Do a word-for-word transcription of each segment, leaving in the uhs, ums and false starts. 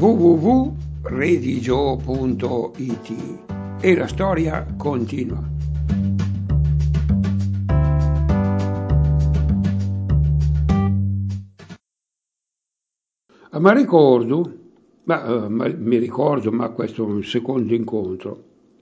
w w w punto redigio punto i t e la storia continua. Ma ricordo, ma, ma mi ricordo, ma questo è un secondo incontro.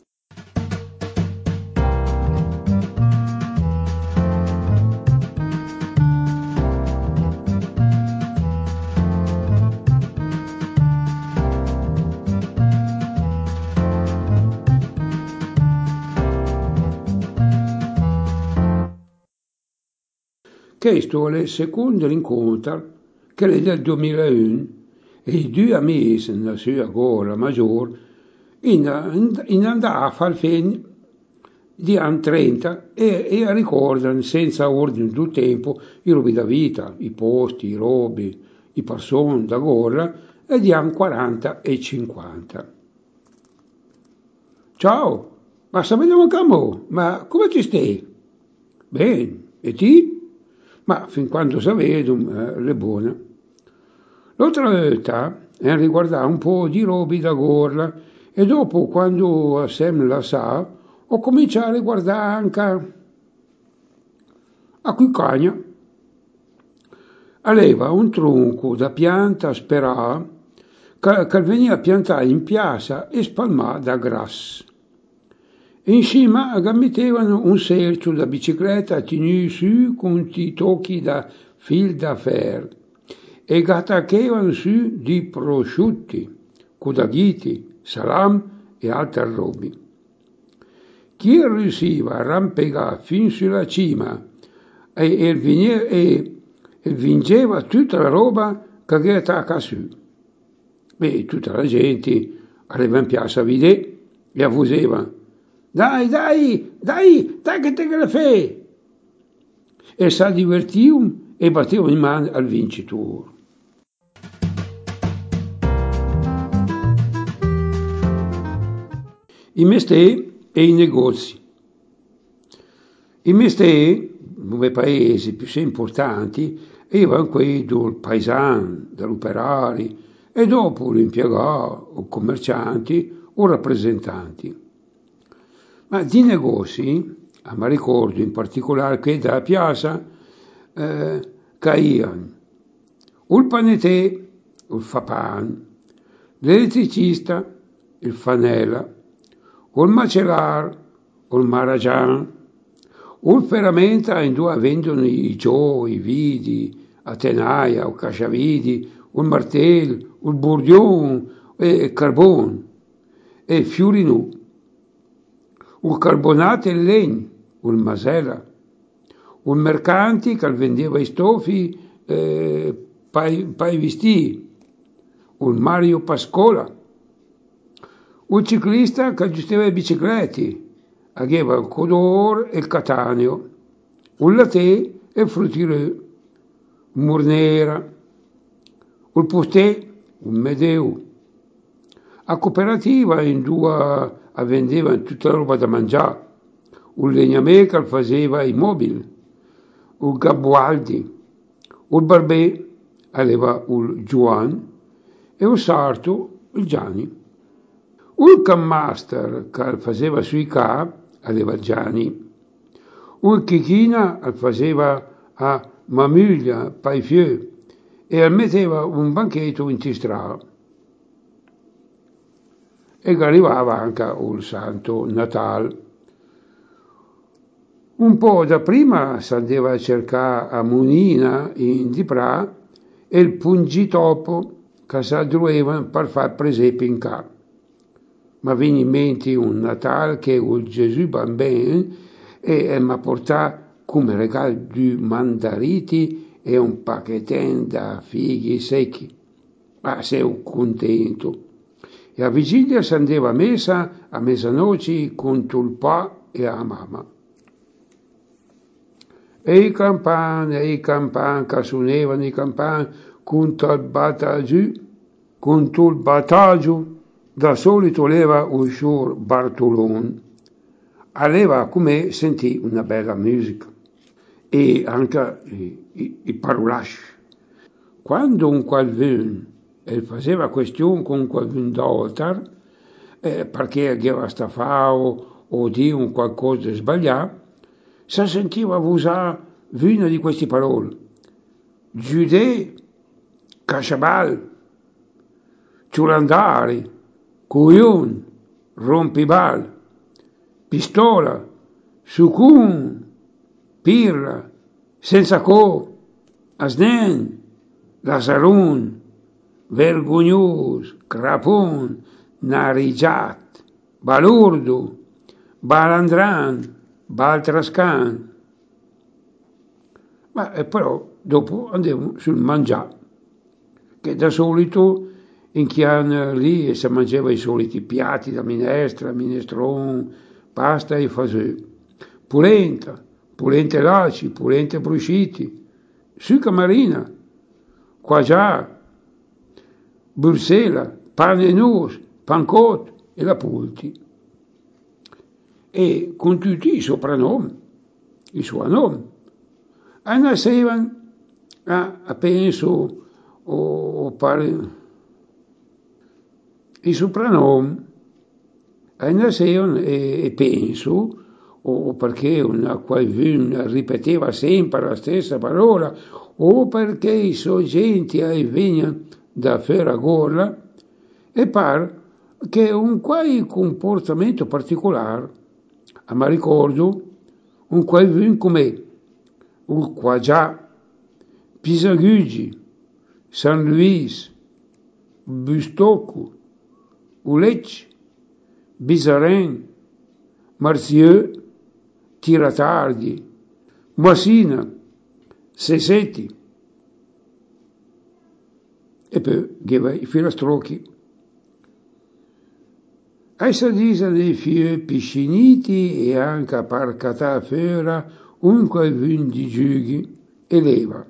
Questo è il secondo incontro che è del duemilauno e i due amici nella sua gola maggiore in, in andare a fare fin di anni trenta e, e a ricordare senza ordine del tempo i robi da vita, i posti, i robi, i persone da gola e di anni quaranta e cinquanta. Ciao, ma sapete che ma come ci stai? Bene, e ti? Ma fin quando si vedono, eh, le buone. L'altra volta eh, riguardava un po' di robi da gorla e dopo, quando Sam la sa, ho cominciato a riguardare anche a qui cagna. Aveva un tronco da pianta sperà che, che veniva piantato in piazza e spalmato da grasso. E in cima mettevano un sercio da bicicletta tenuto su con i tocchi da fil da ferro e attaccavano su di prosciutti, codaghiti, salam e altre robe. Chi riusciva a arrampicare fin sulla cima e, e, veniva, e, e vinceva tutta la roba che attacca su. E tutta la gente arriva in piazza a vedere e avvisava: Dai, dai, dai, dai che te che la fai! E si divertivano e battevano in mano al vincitore. I mestieri e i negozi. I mestieri, nei paesi più importanti, erano quelli del paesano, dell'operario e dopo l'impiegato o commercianti o rappresentanti. Ma di negozi, a me ricordo in particolare che da piazza eh, caivano il panettiere, il fapan, l'elettricista, il fanella, il macellaio, il maragian, il ferramenta in dove vendono i gio, i vidi, a tenaia, o casciavidi, il martello, il burdion, il carbone, e il fiorino. Un carbonato in legno, un masella, un mercante che vendeva i stoffi eh, per i vestiti, un Mario Pascola, un ciclista che aggiustava le biciclette, aveva il codor e il cataneo, un latte e il fruttirò, un murnera, un postè, un medeo. A cooperativa in due vendeva tutta la roba da mangiare, un legname che faceva i mobili, un Gabbualdi, un barbè aveva il Giuan e un sarto il Gianni. Un cammaster che faceva sui capi aveva il Gianni, un chichina faceva a Mamuglia, Paifieu e metteva un banchetto in strada. E arrivava anche il Santo Natale. Un po' da prima si andava a cercare a Munina in Dipra e il pungitopo che si addrueva per fare presepe in capo. Ma viene in mente un Natale che il Gesù bambino e mi ha portato come regalo due mandariti e un pacchetto da fighi secchi. Ma sei contento. E a vigilia si andava a messa a mezzanotte con il pa e la mamma. E i campani, e i campani che suonavano i campani con il battaggio, con il battaggio, da solito leva il suo Bartolone. Aveva come sentì una bella musica e anche i, i, i parolacci. Quando un qualcuno e faceva questione con qualcun d'altro, eh, perché aveva staffato o di un qualcosa di sbagliato, si sentiva usare una di queste parole. Giudè, Casciabal, ciulandari, coglion, rompibal, pistola, sucun, pirla, senza co, asnen, lasarun, vergognoso, crapon, narigiat, balurdo, balandran, baltrascan. Ma eh, però dopo andiamo sul mangià, che da solito in Chian lì si mangiava i soliti piatti da minestra, minestrone, pasta e fasù, polenta, polente laci, polente brusciti, succa marina, quaggià, bursela, pane nus, pancot e la pulti. E con tutti i soprannomi, i suoi nomi. E nascevano, a penso, o, o pare, i soprannomi, e nascevano e, e penso, o perché una, qualcuno ripeteva sempre la stessa parola, o perché i soggetti venivano da Ferragorla, e pare che un quai comportamento particolare, a mi ricordo, un qualcuno come il Quaggià, Pisaguggi, San Luis, Bustocco, Ulecci, Bisaren, Marzieu, Tiratardi, Moissina, Sesetti, e poi aveva i filastrocchi. Essa disa dei fioi pisciniti e anche a parcata fera un qualcun di giughi e leva.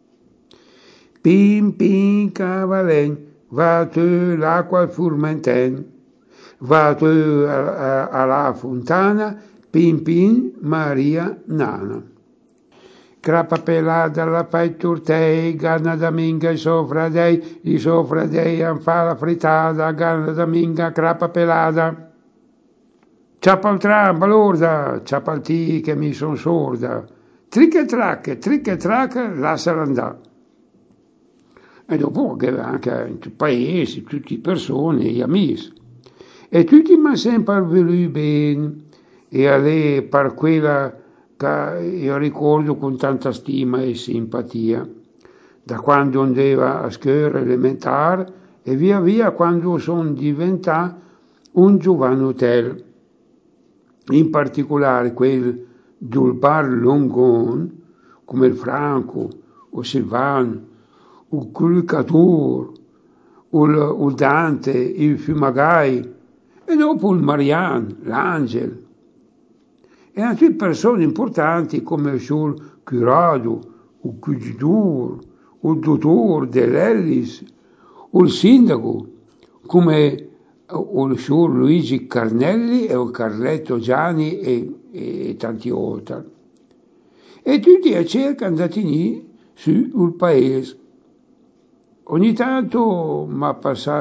Pim pim cavalen, va tu l'acqua al furmenten, va tu alla fontana, pim pim Maria Nana. Crapa pelada la fai turtei, ganna da minga i sofra dei, i sofra dei an fa la frittata, ganna da minga crapa pelada. Ciapaltran, balorda, ciapaltì che mi son sorda, tricche tracche, tricche tracche, lasciala andare. E dopo che anche in tutti i paesi, tutte le persone, gli amici. E tutti mi hanno sempre voluto bene, e a lei per quella che io ricordo con tanta stima e simpatia, da quando andava a scuola elementare e via via quando sono diventato un giovanotel, in particolare quel del bar Longon, come il Franco, o Silvano, o Crucatur, o il Dante, il Fumagai, e dopo il Marian, l'Angel. E anche persone importanti come il Sul Curado, o Cugidur, o il Dottor dell'Ellis, o il Sindaco, come o il Sur Luigi Carnelli e o Carletto Gianni e, e tanti altri. E tutti cercano andati lì sul paese. Ogni tanto mi passa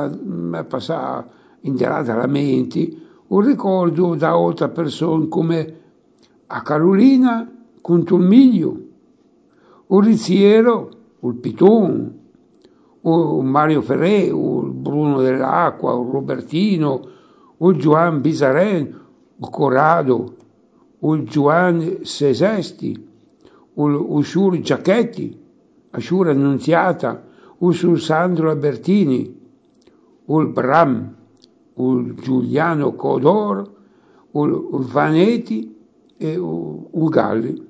in dalla mente un ricordo da altre persone come a Carolina con Tulmiglio, o Rizziero, o il Piton, o Mario Ferré, o il Bruno dell'Acqua, o Robertino, o il Gioan Bisaren, o Corrado, o il Gioan Sesesti, o il Sur Giacchetti, a Sur Annunziata, o sul Sandro Albertini, o il Bram, o il Giuliano Codor, o il Vaneti e o il Galli.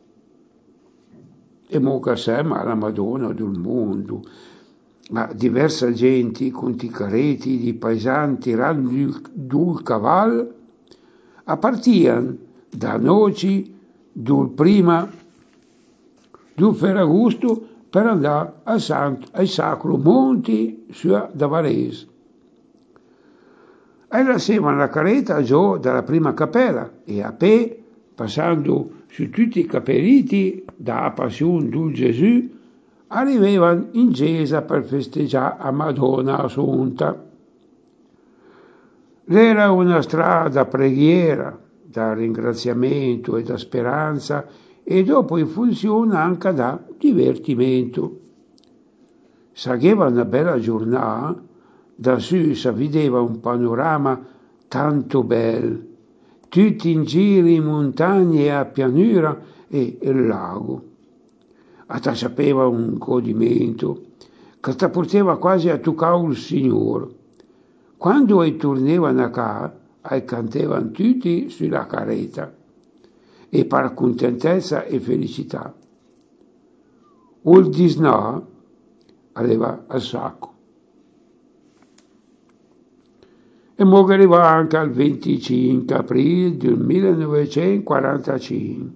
E moca sema alla Madonna del mondo, ma diversa gente con i careti di paesani tirando dul cavallo, a partian da noci dul prima del Ferragosto per andare al, Sant, al Sacro Monti da Varese. E la sera la careta giù dalla prima cappella e a pe, passando su tutti i capelliti da Passione del Gesù arrivavano in chiesa per festeggiare a Madonna Assunta. Era una strada preghiera, da ringraziamento e da speranza, e dopo in funzione anche da divertimento. Sagheva una bella giornata, da su si vedeva un panorama tanto bello, tutti in giro in montagne e a pianura e il lago. A te sapeva un godimento, che ti portava quasi a toccare il Signore. Quando e tornavano a casa, e cantavano tutti sulla carretta, e per contentezza e felicità. Il disnà aveva al sacco. E mo che arriva anche al venticinque aprile del millenovecentoquarantacinque.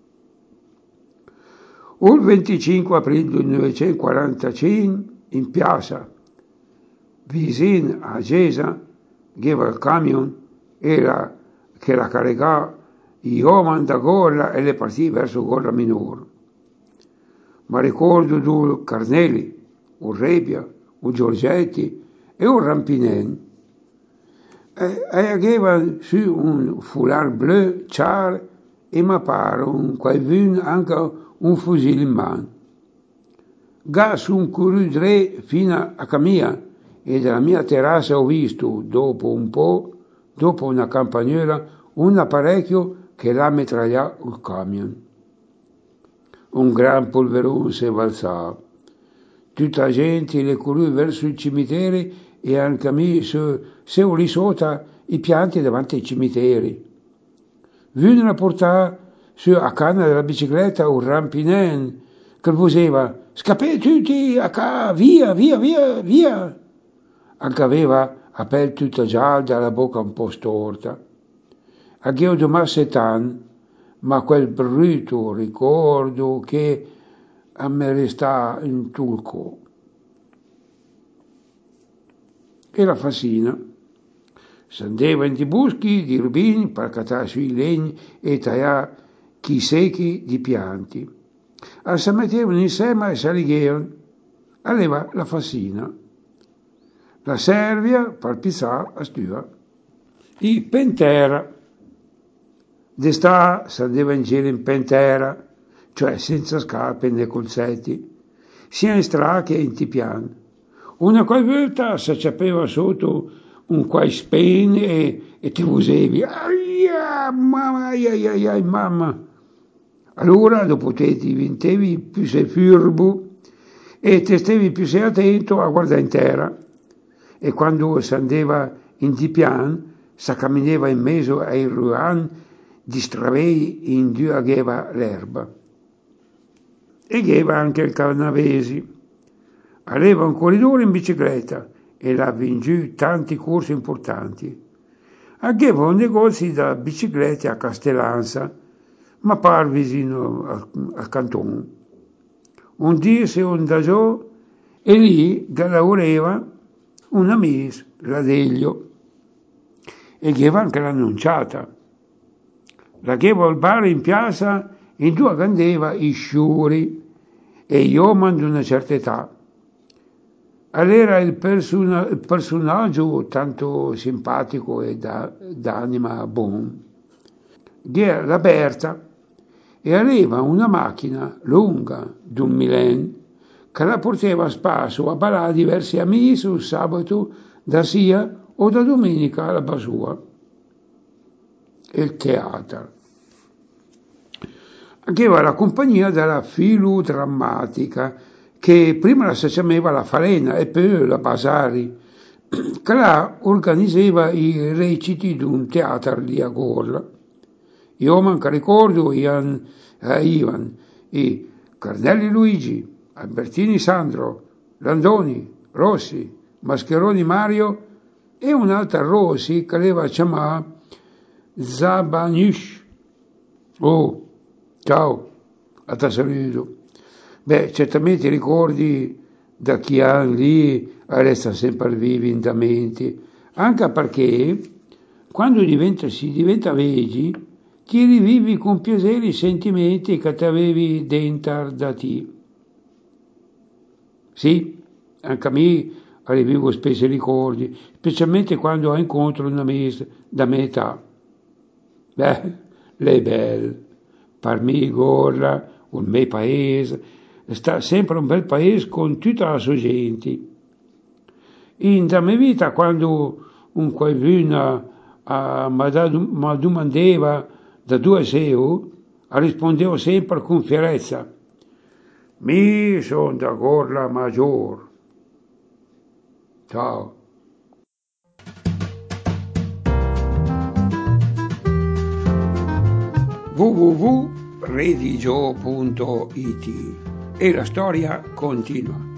Il venticinque aprile del millenovecentoquarantacinque, in piazza, vicino a chiesa, aveva il camion era, che la caricava gli uomini da Gorla e le partì verso Gorla Minore. Ma ricordo due Carnelli, un Rebbia, un Giorgetti e un Rampinen. E, e aveva su un foulard blu chiaro e mi pare un qualcuno anche un fucile in mano. Ga sono corrido fino a Camia e dalla mia terrazza ho visto, dopo un po', dopo una campagnola, un apparecchio che l'ha mitragliato il camion. Un gran polverone si balzava. Tutta la gente le corriva verso il cimitero e anche a me si lì sotto i pianti davanti ai cimiteri. Vennero a portare su a canna della bicicletta un rampinen che diceva scappate tutti a casa, via, via, via, via. Anche aveva la pelle tutta gialla, la bocca un po' storta. A Gheo Domasse tan, ma quel brutto ricordo che a me resta in tulco. E la Fassina. Si andava in di boschi di rubini per cattare sui legni e tagliare chi secchi di pianti. E si mettevano insieme e si allighevano. Aveva la Fassina. La Servia per pizzare a stua. I Pentera. D'estate si andava in giro in Pentera, cioè senza scarpe né colzetti, sia in strada che in tipian. Una qualche volta si acciappava sotto un quai spene e, e ti usevi, aia, mamma, aia, aia, aia, mamma. Allora dopo te diventavi più sei furbo e te stavi più sei attento a guardare in terra. E quando si andava in tipian, si camminava in mezzo ai ruan di stravei in due ageva l'erba. E geva anche il Carnavesi. Aveva un corridore in bicicletta e l'ha in giù tanti corsi importanti. Aveva un negozio da biciclette a Castellanza, ma par vicino al, al canton. Un dì si andò e lì lavorava una miss, la Deglio, e aveva anche l'annunciata. La chievo al bar in piazza in due candeva i sciuri e gli uomini di una certa età. Allora il, persona, il personaggio tanto simpatico e da, d'anima buon. Era la Berta e aveva una macchina lunga di un milen che la portava a spasso a ballare diversi amici sul sabato da sia o da domenica alla basua. Il teatro. Aveva la compagnia della filodrammatica, che prima la si chiamava la Falena e poi la Basari, che là organizzava i reciti di un teatro lì a Gorla. Io manca ricordo Ian, eh, Ivan, i Carnelli Luigi, Albertini Sandro, Landoni, Rossi, Mascheroni Mario e un'altra Rossi che aveva chiamato Zabanish. Oh, ciao, a te saluto. Beh, certamente i ricordi da chi ha lì resta sempre vivi in mente, anche perché quando diventa, si diventa veggi, ti rivivi con piacere i sentimenti che ti avevi dentro da te. Sì, anche a me arrivano spesi ricordi, specialmente quando incontro una mese da mia età. Beh, lei è bella, per me Gorla, il mio paese, sta sempre un bel paese con tutta la sua gente. In da mia vita, quando un qualcuno uh, mi domandava da dove sei, rispondevo sempre con fierezza, mi sono da Gorla Maggiore. Ciao. w w w punto redigio punto it e la storia continua.